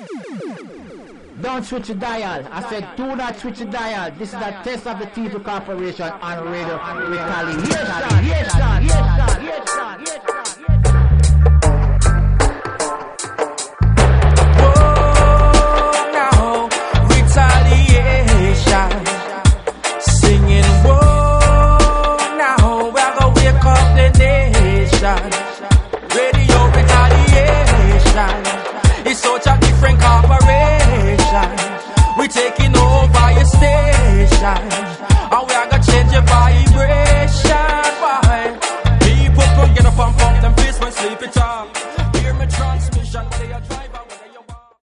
Don't switch the dial. I said do not switch the dial. This is a test of the T2 Corporation on radio retaliation. Yes, sir. Yes, sir. Yes, sir. Yes, sir.